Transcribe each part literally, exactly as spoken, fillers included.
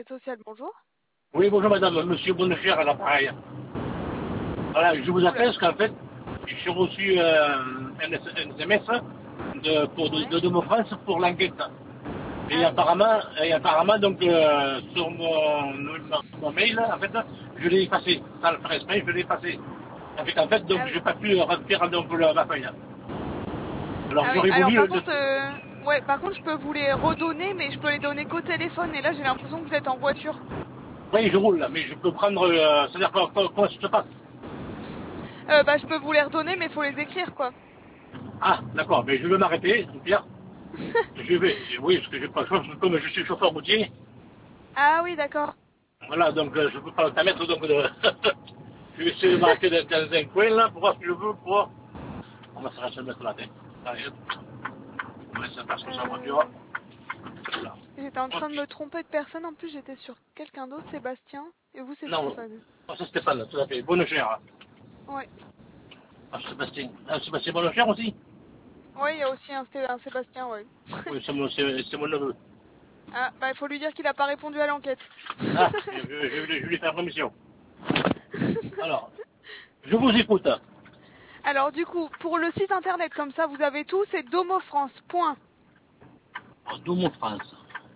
Enquête sociale, bonjour. Oui, bonjour madame, monsieur Bonnecher à l'appareil. Voilà, je vous appelle parce qu'en fait, j'ai reçu euh, un, un S M S de, pour, de, Ouais. de, de mon France pour l'enquête. Et Ah. apparemment, et apparemment donc, euh, sur mon, mon mail, en fait, je l'ai effacé. Sans le faire exprès, je l'ai effacé. En fait, en fait, donc, Ah oui. j'ai pas pu remplir donc, la, la feuille. Alors, Ah oui. j'aurais Alors voulu... par Le, contre, euh, ouais, par contre, je peux vous les redonner, mais je peux les donner qu'au téléphone. Et là, j'ai l'impression que vous êtes en voiture. Oui, je roule, là, mais je peux prendre... Euh, c'est-à-dire comment, comment, comment ça se passe? Euh, bah, je peux vous les redonner, mais il faut les écrire, quoi. Ah, d'accord, mais je vais m'arrêter, Pierre. Je vais, oui, parce que j'ai pas le choix, parce que comme je suis chauffeur routier, Ah oui, d'accord. voilà, donc euh, je peux pas me permettre donc de... je vais essayer de m'arrêter dans, dans un coin là pour voir ce que je veux, pour voir. On va se mettre la tête. Allez, hop. On va essayer de faire ça en Euh... voiture. Voilà. J'étais en train de Ok. me tromper de personne. En plus, j'étais sur quelqu'un d'autre, Sébastien. Et vous, c'est Non, Stéphane. oh, c'est Stéphane, tout à fait. Bonne chère. Ouais. Ah, Sébastien. Ah, Sébastien Bonne chère aussi? Ouais, il y a aussi un, Sté- un Sébastien, ouais. Oui, c'est mon, c'est, c'est mon neveu. Ah, bah, il faut lui dire qu'il n'a pas répondu à l'enquête. Ah, je, je, je, vais je vais lui faire permission. Alors, je vous écoute. Alors, du coup, pour le site internet, comme ça, vous avez tout, c'est domofrance. Point. En Domo France.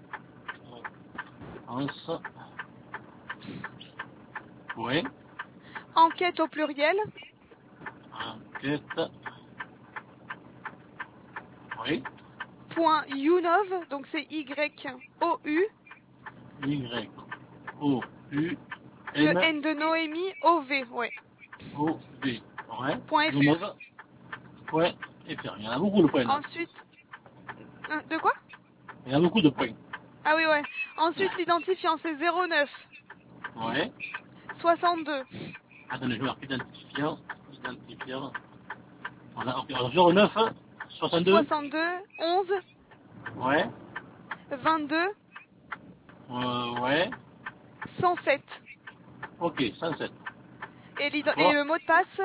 France. Oui. Enquête au pluriel. Enquête. Oui. Point Younov, donc c'est Y-O-U. Y. O. U. Le M. N de Noémie, O-V, ouais. O. B. Ouais. Point F R. Domo. Point. Et puis, il y en a beaucoup de points là. Ensuite, euh, de quoi? Il y a beaucoup de points. Ah oui, ouais. Ensuite, l'identifiant, c'est zéro neuf Ouais. soixante-deux Attendez, je vais marquer identifiant. Identifiant. Voilà, ok. Alors, zéro neuf, soixante-deux. soixante-deux onze Ouais. vingt-deux Euh, ouais. cent sept. Ok, cent sept. Et, l'ident- et D'accord. le mot de passe,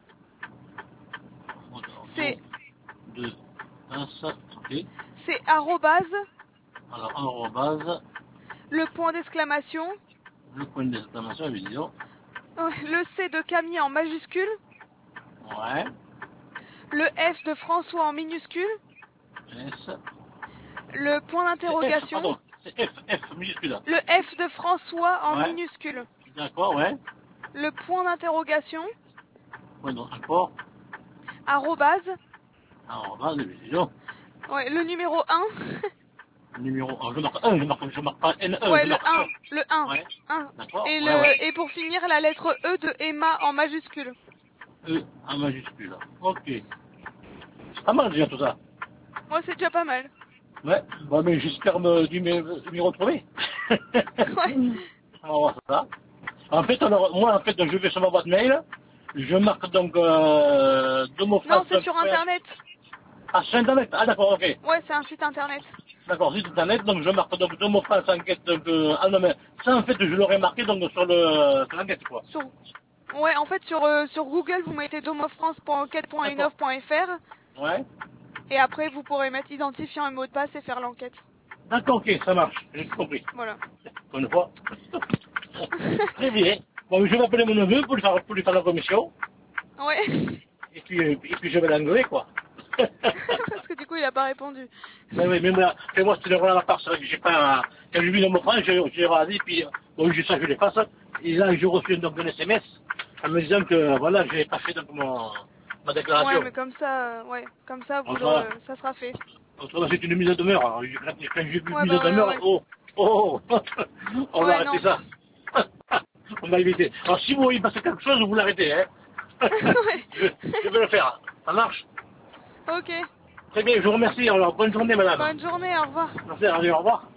c'est deux, passe. Ok. c'est arrobase, Alors, arrobase, le point d'exclamation, le point d'exclamation, évidemment. euh, le C de Camille en majuscule, Ouais. le F de François en minuscule, S. le point C'est F, d'interrogation, pardon. C'est F, F, minuscule. le F de François en Ouais. minuscule, D'accord, ouais. le point d'interrogation, Ouais, donc encore. arrobase, Arrobase, évidemment. ouais, le numéro un, Numéro un. Je marque un, je marque, je marque pas N un, ouais, je le marque un, un. le un, Ouais. un. D'accord, Et, ouais, ouais. le, et pour finir, la lettre E de Emma en majuscule. E en majuscule. Ok. C'est pas mal déjà tout ça. Moi, c'est déjà pas mal. Ouais. Bon, mais j'espère me, du m'y m'y retrouver. Ouais. On va voir ça. En fait, alors, moi, en fait, donc, je vais sur ma boîte mail. Je marque donc euh, Non, domofrance. c'est sur Internet. Ah, sur Internet. Ah, d'accord, ok. Ouais, c'est un site Internet. D'accord, site Internet. Donc, je marque donc domofrance enquête. Donc, euh, ah non, mais ça, en fait, je l'aurais marqué donc sur le sur l'enquête, quoi. Sur... Ouais, en fait, sur, euh, sur Google, vous mettez domofrance point enquête point D'accord. unov point F R Ouais. et après, vous pourrez mettre identifiant et mot de passe et faire l'enquête. D'accord, ok, ça marche. J'ai tout compris. Voilà. Bonne fois. Très bien. Bon, je vais appeler mon neveu pour lui faire, pour lui faire la commission. Ouais. Et puis, euh, et puis je vais l'engueuler, quoi. Parce que du coup, il a pas répondu. Mais oui, mais moi, mais moi, c'était vraiment la part, c'est vrai que j'ai pas, quand j'ai vu dans mon frère, j'ai, j'ai regardé, puis, bon, juste ça, je les fasse. Et là, j'ai reçu donc un S M S, en me disant que, voilà, j'ai pas fait donc mon, ma déclaration. Ouais, mais comme ça, euh, ouais, comme ça, vous Autrement, le... ça sera fait. autrement, c'est une mise à demeure. Alors, quand quand j'ai vu Ouais, mise à bah ouais, demeure, ouais. oh, oh, oh, on va Ouais, arrêter non. ça. On va éviter. Alors, si vous voyez passer quelque chose, vous l'arrêtez, hein. Ouais. je, je vais le faire. Ça marche? Ok. Très bien, je vous remercie. Alors, bonne journée, madame. Bonne journée, au revoir. Merci, allez, au revoir.